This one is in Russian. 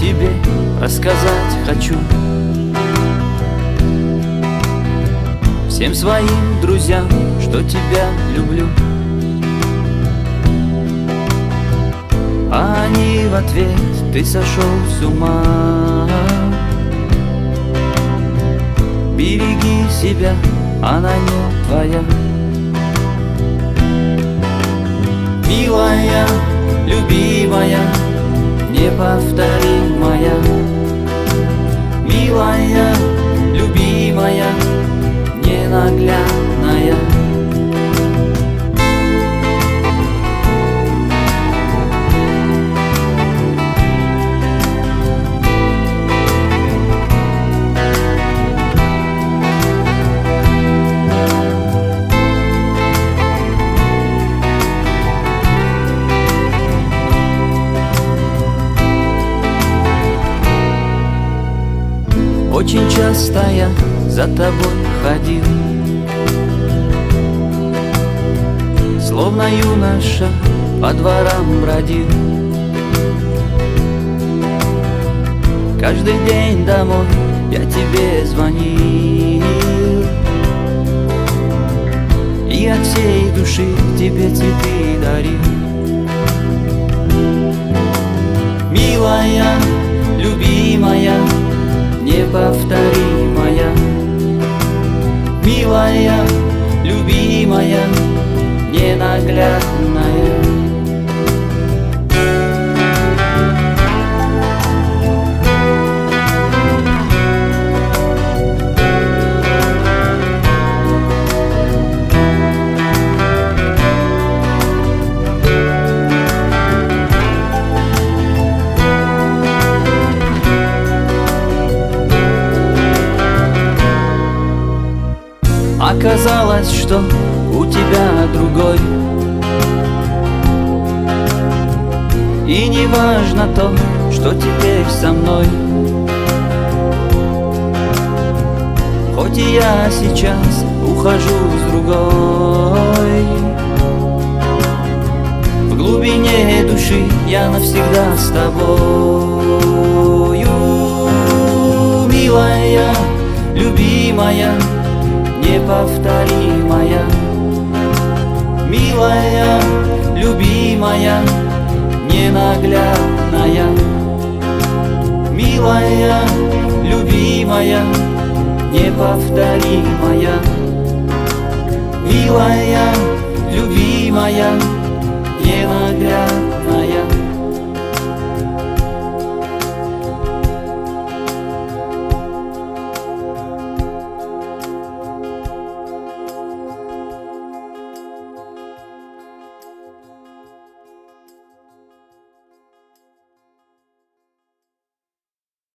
тебе рассказать хочу. Всем своим друзьям, что тебя люблю. А они в ответ: ты сошел с ума. Береги себя, она не твоя. Милая, любимая, неповторимая. Милая, любимая, ненаглядная. Очень часто я за тобой ходил, словно юноша по дворам бродил. Каждый день домой я тебе звонил и от всей души тебе цветы дарил. Милая, любимая, неповторимая. Милая, любимая, ненаглядная. Оказалось, что у тебя другой, и не важно то, что теперь со мной. Хоть и я сейчас ухожу с другой, в глубине души я навсегда с тобою. Милая, любимая, неповторимая. Милая, любимая, ненаглядная. Милая, любимая, неповторимая. Милая, любимая, ненаглядная.